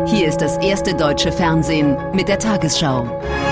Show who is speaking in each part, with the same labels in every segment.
Speaker 1: Hier ist das erste deutsche Fernsehen mit der Tagesschau.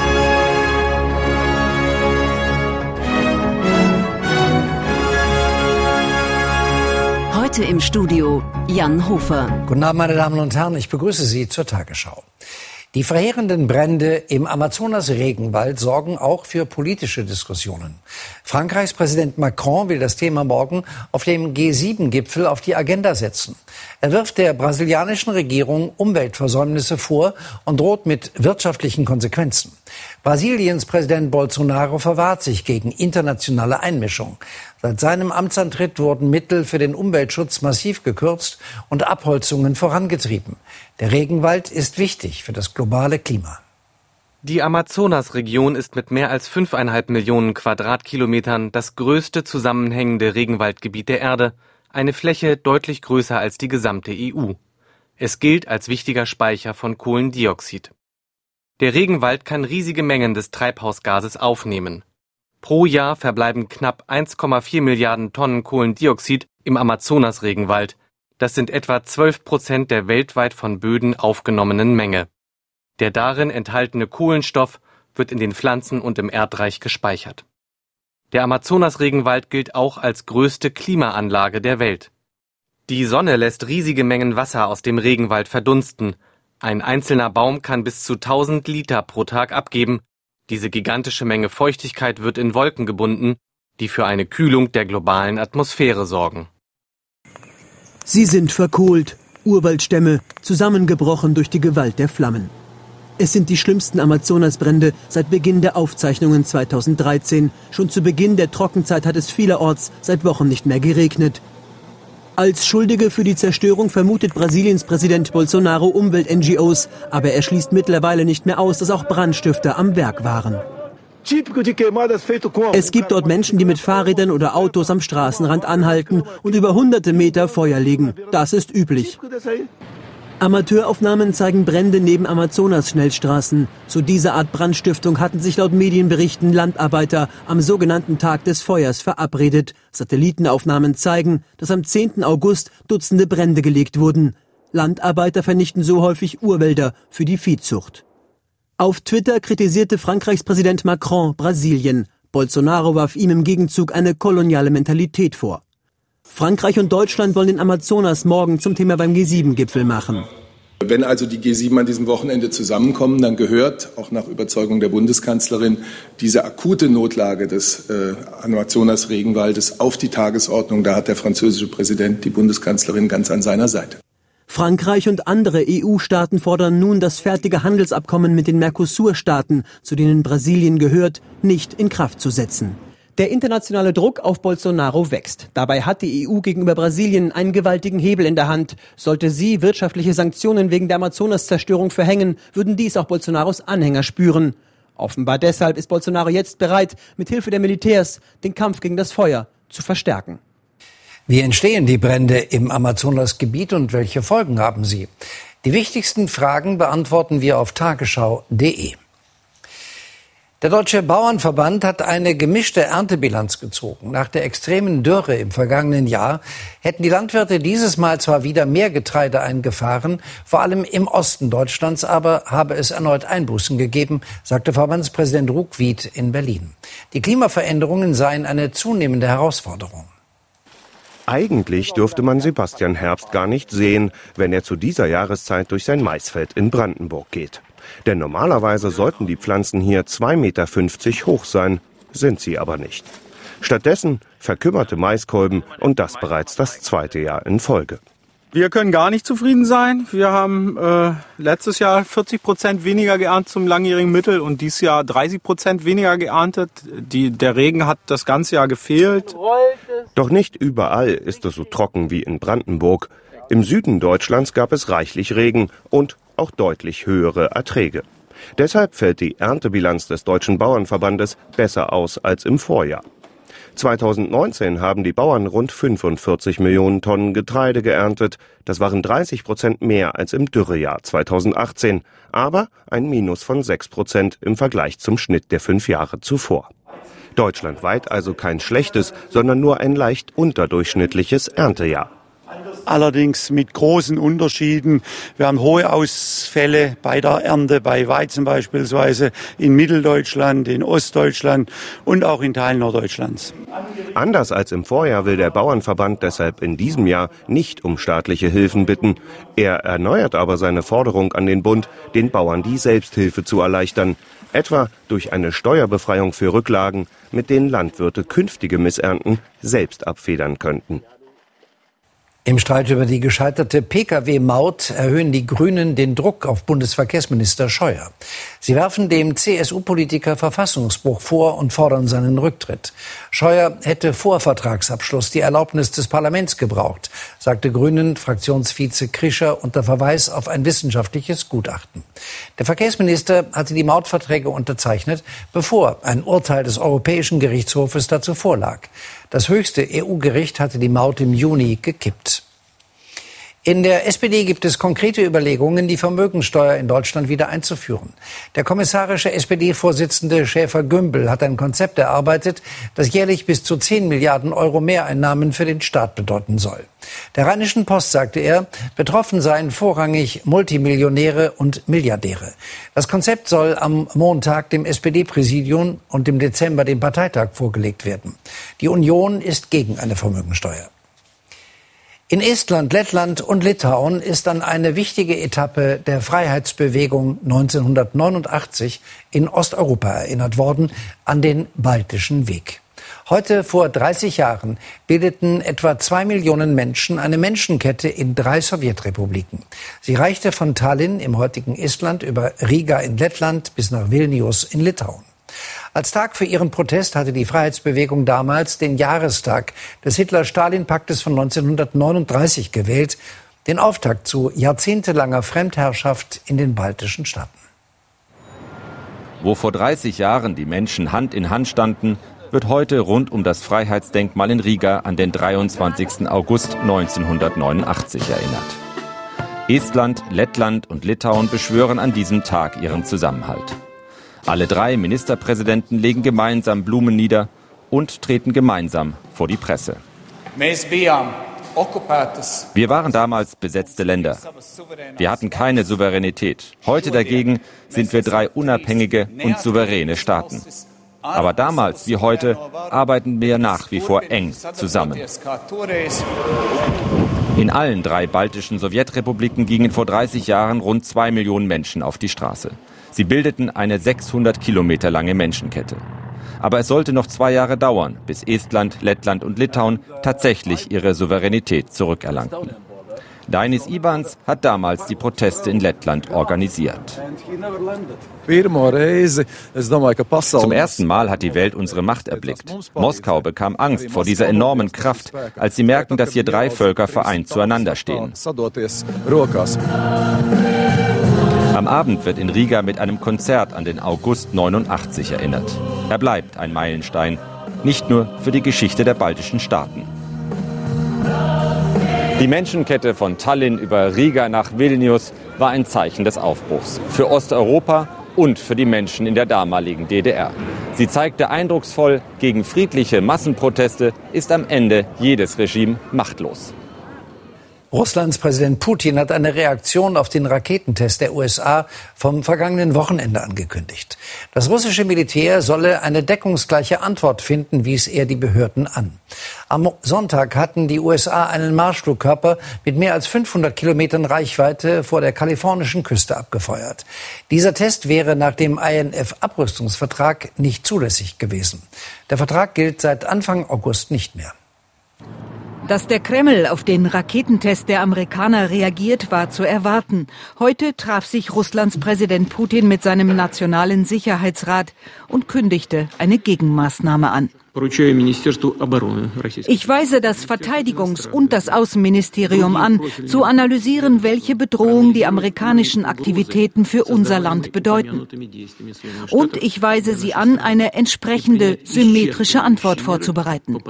Speaker 1: Heute im Studio Jan Hofer.
Speaker 2: Guten Abend, meine Damen und Herren, ich begrüße Sie zur Tagesschau. Die verheerenden Brände im Amazonas-Regenwald sorgen auch für politische Diskussionen. Frankreichs Präsident Macron will das Thema morgen auf dem G7-Gipfel auf die Agenda setzen. Er wirft der brasilianischen Regierung Umweltversäumnisse vor und droht mit wirtschaftlichen Konsequenzen. Brasiliens Präsident Bolsonaro verwahrt sich gegen internationale Einmischung. Seit seinem Amtsantritt wurden Mittel für den Umweltschutz massiv gekürzt und Abholzungen vorangetrieben. Der Regenwald ist wichtig für das globale Klima.
Speaker 3: Die Amazonas-Region ist mit mehr als 5,5 Millionen Quadratkilometern das größte zusammenhängende Regenwaldgebiet der Erde, eine Fläche deutlich größer als die gesamte EU. Es gilt als wichtiger Speicher von Kohlendioxid. Der Regenwald kann riesige Mengen des Treibhausgases aufnehmen. Pro Jahr verbleiben knapp 1,4 Milliarden Tonnen Kohlendioxid im Amazonas-Regenwald. Das sind etwa 12% der weltweit von Böden aufgenommenen Menge. Der darin enthaltene Kohlenstoff wird in den Pflanzen und im Erdreich gespeichert. Der Amazonas-Regenwald gilt auch als größte Klimaanlage der Welt. Die Sonne lässt riesige Mengen Wasser aus dem Regenwald verdunsten. Ein einzelner Baum kann bis zu 1000 Liter pro Tag abgeben. Diese gigantische Menge Feuchtigkeit wird in Wolken gebunden, die für eine Kühlung der globalen Atmosphäre sorgen.
Speaker 4: Sie sind verkohlt, Urwaldstämme, zusammengebrochen durch die Gewalt der Flammen. Es sind die schlimmsten Amazonasbrände seit Beginn der Aufzeichnungen 2013. Schon zu Beginn der Trockenzeit hat es vielerorts seit Wochen nicht mehr geregnet. Als Schuldige für die Zerstörung vermutet Brasiliens Präsident Bolsonaro Umwelt-NGOs, aber er schließt mittlerweile nicht mehr aus, dass auch Brandstifter am Werk waren. Es gibt dort Menschen, die mit Fahrrädern oder Autos am Straßenrand anhalten und über hunderte Meter Feuer legen. Das ist üblich. Amateuraufnahmen zeigen Brände neben Amazonas-Schnellstraßen. Zu dieser Art Brandstiftung hatten sich laut Medienberichten Landarbeiter am sogenannten Tag des Feuers verabredet. Satellitenaufnahmen zeigen, dass am 10. August Dutzende Brände gelegt wurden. Landarbeiter vernichten so häufig Urwälder für die Viehzucht. Auf Twitter kritisierte Frankreichs Präsident Macron Brasilien. Bolsonaro warf ihm im Gegenzug eine koloniale Mentalität vor. Frankreich und Deutschland wollen den Amazonas morgen zum Thema beim G7-Gipfel machen.
Speaker 5: Wenn also die G7 an diesem Wochenende zusammenkommen, dann gehört, auch nach Überzeugung der Bundeskanzlerin, diese akute Notlage des Amazonas-Regenwaldes auf die Tagesordnung. Da hat der französische Präsident die Bundeskanzlerin ganz an seiner Seite.
Speaker 4: Frankreich und andere EU-Staaten fordern nun, das fertige Handelsabkommen mit den Mercosur-Staaten, zu denen Brasilien gehört, nicht in Kraft zu setzen. Der internationale Druck auf Bolsonaro wächst. Dabei hat die EU gegenüber Brasilien einen gewaltigen Hebel in der Hand. Sollte sie wirtschaftliche Sanktionen wegen der Amazonas-Zerstörung verhängen, würden dies auch Bolsonaros Anhänger spüren. Offenbar deshalb ist Bolsonaro jetzt bereit, mit Hilfe der Militärs den Kampf gegen das Feuer zu verstärken.
Speaker 2: Wie entstehen die Brände im Amazonasgebiet und welche Folgen haben sie? Die wichtigsten Fragen beantworten wir auf tagesschau.de. Der Deutsche Bauernverband hat eine gemischte Erntebilanz gezogen. Nach der extremen Dürre im vergangenen Jahr hätten die Landwirte dieses Mal zwar wieder mehr Getreide eingefahren, vor allem im Osten Deutschlands, aber habe es erneut Einbußen gegeben, sagte Verbandspräsident Ruckwied in Berlin. Die Klimaveränderungen seien eine zunehmende Herausforderung.
Speaker 6: Eigentlich dürfte man Sebastian Herbst gar nicht sehen, wenn er zu dieser Jahreszeit durch sein Maisfeld in Brandenburg geht. Denn normalerweise sollten die Pflanzen hier 2,50 Meter hoch sein, sind sie aber nicht. Stattdessen verkümmerte Maiskolben und das bereits das zweite Jahr in Folge.
Speaker 7: Wir können gar nicht zufrieden sein. Wir haben letztes Jahr 40% weniger geerntet zum langjährigen Mittel und dieses Jahr 30% weniger geerntet. Der Regen hat das ganze Jahr gefehlt.
Speaker 6: Doch nicht überall ist es so trocken wie in Brandenburg. Im Süden Deutschlands gab es reichlich Regen und auch deutlich höhere Erträge. Deshalb fällt die Erntebilanz des Deutschen Bauernverbandes besser aus als im Vorjahr. 2019 haben die Bauern rund 45 Millionen Tonnen Getreide geerntet. Das waren 30% mehr als im Dürrejahr 2018, aber ein Minus von 6% im Vergleich zum Schnitt der 5 Jahre zuvor. Deutschlandweit also kein schlechtes, sondern nur ein leicht unterdurchschnittliches Erntejahr.
Speaker 8: allerdings mit großen Unterschieden. Wir haben hohe Ausfälle bei der Ernte, bei Weizen beispielsweise in Mitteldeutschland, in Ostdeutschland und auch in Teilen Norddeutschlands.
Speaker 6: Anders als im Vorjahr will der Bauernverband deshalb in diesem Jahr nicht um staatliche Hilfen bitten. Er erneuert aber seine Forderung an den Bund, den Bauern die Selbsthilfe zu erleichtern. Etwa durch eine Steuerbefreiung für Rücklagen, mit denen Landwirte künftige Missernten selbst abfedern könnten.
Speaker 2: Im Streit über die gescheiterte Pkw-Maut erhöhen die Grünen den Druck auf Bundesverkehrsminister Scheuer. Sie werfen dem CSU-Politiker Verfassungsbruch vor und fordern seinen Rücktritt. Scheuer hätte vor Vertragsabschluss die Erlaubnis des Parlaments gebraucht, sagte Grünen-Fraktionsvize Krischer unter Verweis auf ein wissenschaftliches Gutachten. Der Verkehrsminister hatte die Mautverträge unterzeichnet, bevor ein Urteil des Europäischen Gerichtshofes dazu vorlag. Das höchste EU-Gericht hatte die Maut im Juni gekippt. In der SPD gibt es konkrete Überlegungen, die Vermögensteuer in Deutschland wieder einzuführen. Der kommissarische SPD-Vorsitzende Schäfer-Gümbel hat ein Konzept erarbeitet, das jährlich bis zu 10 Milliarden Euro Mehreinnahmen für den Staat bedeuten soll. Der Rheinischen Post sagte er, betroffen seien vorrangig Multimillionäre und Milliardäre. Das Konzept soll am Montag dem SPD-Präsidium und im Dezember dem Parteitag vorgelegt werden. Die Union ist gegen eine Vermögensteuer. In Estland, Lettland und Litauen ist an eine wichtige Etappe der Freiheitsbewegung 1989 in Osteuropa erinnert worden, an den Baltischen Weg. Heute vor 30 Jahren bildeten etwa 2 Millionen Menschen eine Menschenkette in 3 Sowjetrepubliken. Sie reichte von Tallinn im heutigen Estland über Riga in Lettland bis nach Vilnius in Litauen. Als Tag für ihren Protest hatte die Freiheitsbewegung damals den Jahrestag des Hitler-Stalin-Paktes von 1939 gewählt, den Auftakt zu jahrzehntelanger Fremdherrschaft in den baltischen Staaten.
Speaker 9: Wo vor 30 Jahren die Menschen Hand in Hand standen, wird heute rund um das Freiheitsdenkmal in Riga an den 23. August 1989 erinnert. Estland, Lettland und Litauen beschwören an diesem Tag ihren Zusammenhalt. Alle 3 Ministerpräsidenten legen gemeinsam Blumen nieder und treten gemeinsam vor die Presse. Wir waren damals besetzte Länder. Wir hatten keine Souveränität. Heute dagegen sind wir 3 unabhängige und souveräne Staaten. Aber damals wie heute arbeiten wir nach wie vor eng zusammen. In allen 3 baltischen Sowjetrepubliken gingen vor 30 Jahren rund 2 Millionen Menschen auf die Straße. Sie bildeten eine 600 Kilometer lange Menschenkette. Aber es sollte noch 2 Jahre dauern, bis Estland, Lettland und Litauen tatsächlich ihre Souveränität zurückerlangten. Dainis Ivans hat damals die Proteste in Lettland organisiert. Zum ersten Mal hat die Welt unsere Macht erblickt. Moskau bekam Angst vor dieser enormen Kraft, als sie merkten, dass hier 3 Völker vereint zueinander stehen. Am Abend wird in Riga mit einem Konzert an den August 89 erinnert. Er bleibt ein Meilenstein, nicht nur für die Geschichte der baltischen Staaten. Die Menschenkette von Tallinn über Riga nach Vilnius war ein Zeichen des Aufbruchs. Für Osteuropa und für die Menschen in der damaligen DDR. Sie zeigte eindrucksvoll, gegen friedliche Massenproteste ist am Ende jedes Regime machtlos.
Speaker 2: Russlands Präsident Putin hat eine Reaktion auf den Raketentest der USA vom vergangenen Wochenende angekündigt. Das russische Militär solle eine deckungsgleiche Antwort finden, wies er die Behörden an. Am Sonntag hatten die USA einen Marschflugkörper mit mehr als 500 Kilometern Reichweite vor der kalifornischen Küste abgefeuert. Dieser Test wäre nach dem INF-Abrüstungsvertrag nicht zulässig gewesen. Der Vertrag gilt seit Anfang August nicht mehr.
Speaker 10: Dass der Kreml auf den Raketentest der Amerikaner reagiert, war zu erwarten. Heute traf sich Russlands Präsident Putin mit seinem Nationalen Sicherheitsrat und kündigte eine Gegenmaßnahme an. Ich weise das Verteidigungs- und das Außenministerium an, zu analysieren, welche Bedrohung die amerikanischen Aktivitäten für unser Land bedeuten. Und ich weise sie an, eine entsprechende symmetrische Antwort vorzubereiten.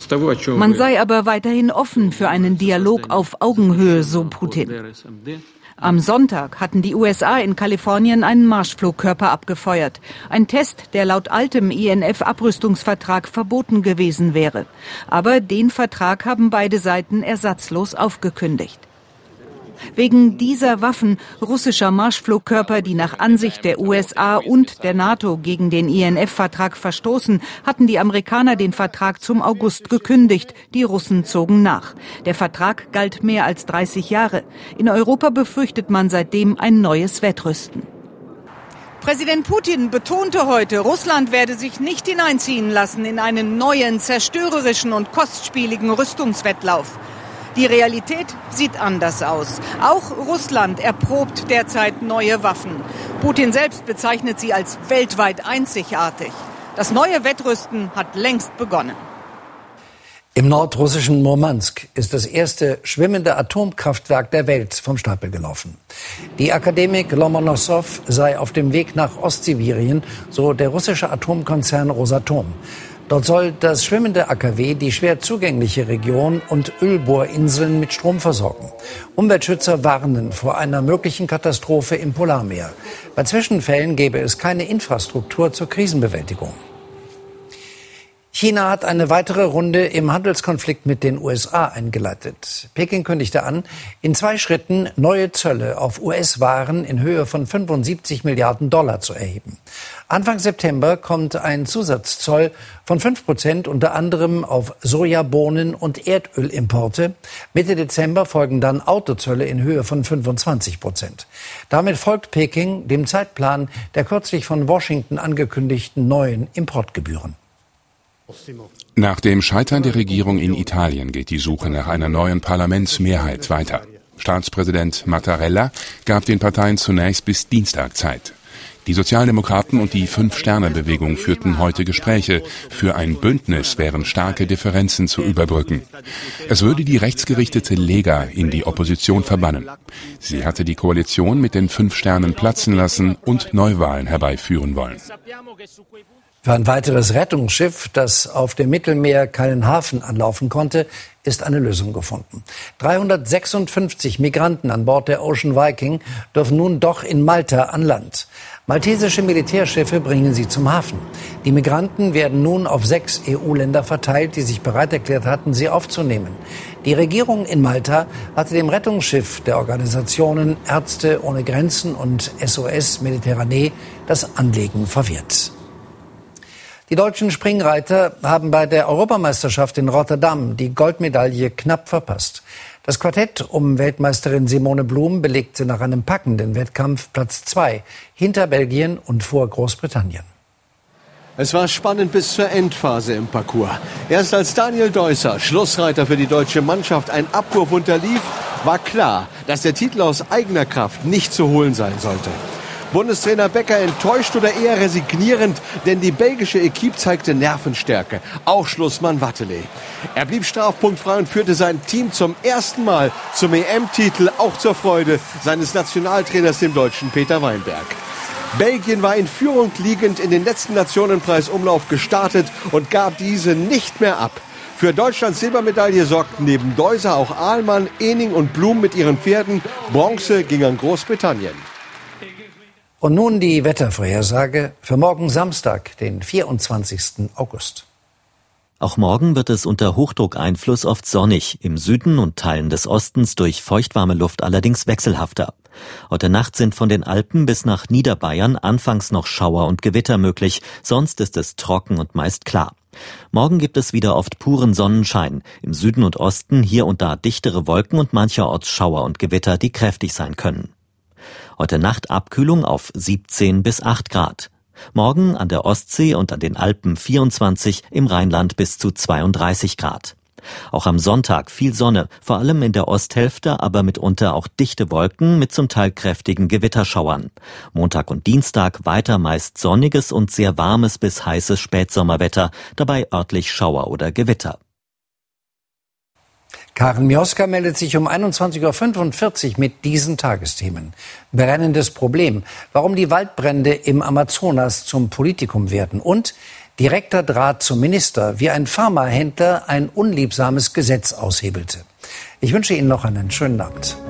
Speaker 10: Man sei aber weiterhin offen für einen Dialog auf Augenhöhe, so Putin. Am Sonntag hatten die USA in Kalifornien einen Marschflugkörper abgefeuert. Ein Test, der laut altem INF-Abrüstungsvertrag verboten gewesen wäre. Aber den Vertrag haben beide Seiten ersatzlos aufgekündigt. Wegen dieser Waffen russischer Marschflugkörper, die nach Ansicht der USA und der NATO gegen den INF-Vertrag verstoßen, hatten die Amerikaner den Vertrag zum August gekündigt. Die Russen zogen nach. Der Vertrag galt mehr als 30 Jahre. In Europa befürchtet man seitdem ein neues Wettrüsten. Präsident Putin betonte heute, Russland werde sich nicht hineinziehen lassen in einen neuen, zerstörerischen und kostspieligen Rüstungswettlauf. Die Realität sieht anders aus. Auch Russland erprobt derzeit neue Waffen. Putin selbst bezeichnet sie als weltweit einzigartig. Das neue Wettrüsten hat längst begonnen.
Speaker 2: Im nordrussischen Murmansk ist das erste schwimmende Atomkraftwerk der Welt vom Stapel gelaufen. Die Akademik Lomonossow sei auf dem Weg nach Ostsibirien, so der russische Atomkonzern Rosatom. Dort soll das schwimmende AKW die schwer zugängliche Region und Ölbohrinseln mit Strom versorgen. Umweltschützer warnen vor einer möglichen Katastrophe im Polarmeer. Bei Zwischenfällen gäbe es keine Infrastruktur zur Krisenbewältigung. China hat eine weitere Runde im Handelskonflikt mit den USA eingeleitet. Peking kündigte an, in 2 Schritten neue Zölle auf US-Waren in Höhe von 75 Milliarden Dollar zu erheben. Anfang September kommt ein Zusatzzoll von 5% unter anderem auf Sojabohnen und Erdölimporte. Mitte Dezember folgen dann Autozölle in Höhe von 25%. Damit folgt Peking dem Zeitplan der kürzlich von Washington angekündigten neuen Importgebühren.
Speaker 11: Nach dem Scheitern der Regierung in Italien geht die Suche nach einer neuen Parlamentsmehrheit weiter. Staatspräsident Mattarella gab den Parteien zunächst bis Dienstag Zeit. Die Sozialdemokraten und die Fünf-Sterne-Bewegung führten heute Gespräche. Für ein Bündnis wären starke Differenzen zu überbrücken. Es würde die rechtsgerichtete Lega in die Opposition verbannen. Sie hatte die Koalition mit den 5 Sternen platzen lassen und Neuwahlen herbeiführen wollen.
Speaker 2: Für ein weiteres Rettungsschiff, das auf dem Mittelmeer keinen Hafen anlaufen konnte, ist eine Lösung gefunden. 356 Migranten an Bord der Ocean Viking dürfen nun doch in Malta an Land. Maltesische Militärschiffe bringen sie zum Hafen. Die Migranten werden nun auf 6 EU-Länder verteilt, die sich bereit erklärt hatten, sie aufzunehmen. Die Regierung in Malta hatte dem Rettungsschiff der Organisationen Ärzte ohne Grenzen und SOS Mediterranee das Anlegen verwehrt. Die deutschen Springreiter haben bei der Europameisterschaft in Rotterdam die Goldmedaille knapp verpasst. Das Quartett um Weltmeisterin Simone Blum belegte nach einem packenden Wettkampf Platz 2 hinter Belgien und vor Großbritannien.
Speaker 12: Es war spannend bis zur Endphase im Parcours. Erst als Daniel Deusser, Schlussreiter für die deutsche Mannschaft, ein Abwurf unterlief, war klar, dass der Titel aus eigener Kraft nicht zu holen sein sollte. Bundestrainer Becker enttäuscht oder eher resignierend, denn die belgische Equipe zeigte Nervenstärke. Auch Schlussmann Wathelet. Er blieb strafpunktfrei und führte sein Team zum ersten Mal zum EM-Titel, auch zur Freude seines Nationaltrainers, dem Deutschen Peter Weinberg. Belgien war in Führung liegend in den letzten Nationenpreisumlauf gestartet und gab diese nicht mehr ab. Für Deutschlands Silbermedaille sorgten neben Deuser auch Ahlmann, Ening und Blum mit ihren Pferden. Bronze ging an Großbritannien.
Speaker 2: Und nun die Wettervorhersage für morgen Samstag, den 24. August.
Speaker 13: Auch morgen wird es unter Hochdruckeinfluss oft sonnig, im Süden und Teilen des Ostens durch feuchtwarme Luft allerdings wechselhafter. Heute Nacht sind von den Alpen bis nach Niederbayern anfangs noch Schauer und Gewitter möglich, sonst ist es trocken und meist klar. Morgen gibt es wieder oft puren Sonnenschein, im Süden und Osten hier und da dichtere Wolken und mancherorts Schauer und Gewitter, die kräftig sein können. Heute Nacht Abkühlung auf 17 bis 8 Grad. Morgen an der Ostsee und an den Alpen 24, im Rheinland bis zu 32 Grad. Auch am Sonntag viel Sonne, vor allem in der Osthälfte, aber mitunter auch dichte Wolken mit zum Teil kräftigen Gewitterschauern. Montag und Dienstag weiter meist sonniges und sehr warmes bis heißes Spätsommerwetter, dabei örtlich Schauer oder Gewitter.
Speaker 2: Karen Mioska meldet sich um 21.45 Uhr mit diesen Tagesthemen. Brennendes Problem, warum die Waldbrände im Amazonas zum Politikum werden und direkter Draht zum Minister, wie ein Pharmahändler ein unliebsames Gesetz aushebelte. Ich wünsche Ihnen noch einen schönen Abend.